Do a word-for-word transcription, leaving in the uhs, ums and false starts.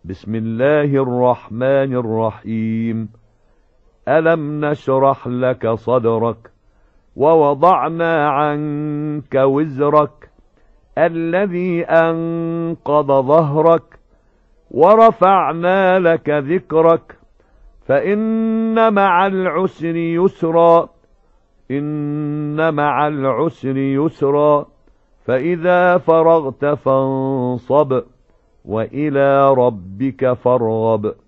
بسم الله الرحمن الرحيم. ألم نشرح لك صدرك ووضعنا عنك وزرك الذي أنقض ظهرك ورفعنا لك ذكرك فإن مع العسر يسرا إن مع العسر يسرا فإذا فرغت فانصب وإلى ربك فارغب.